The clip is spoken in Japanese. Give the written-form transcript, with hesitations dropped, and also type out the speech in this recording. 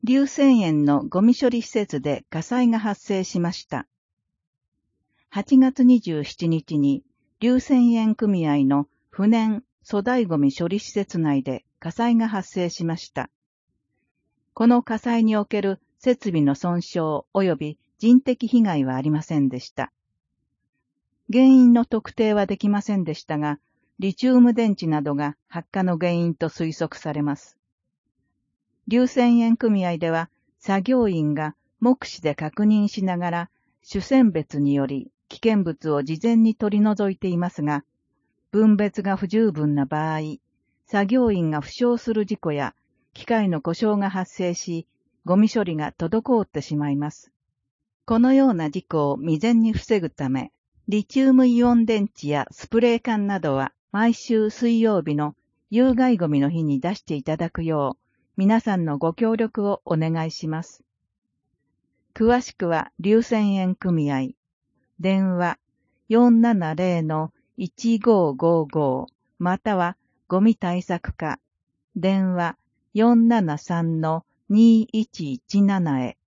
龍泉園のゴミ処理施設で火災が発生しました。8月27日に龍泉園組合の不燃粗大ゴミ処理施設内で火災が発生しました。この火災における設備の損傷及び人的被害はありませんでした。原因の特定はできませんでしたが、リチウム電池などが発火の原因と推測されます。龍泉園組合では、作業員が目視で確認しながら、主選別により危険物を事前に取り除いていますが、分別が不十分な場合、作業員が負傷する事故や機械の故障が発生し、ゴミ処理が滞ってしまいます。このような事故を未然に防ぐため、リチウムイオン電池やスプレー缶などは毎週水曜日の有害ゴミの日に出していただくよう、皆さんのご協力をお願いします。詳しくは龍泉園組合、電話 470-1555 またはゴミ対策課、電話 473-2117 へ。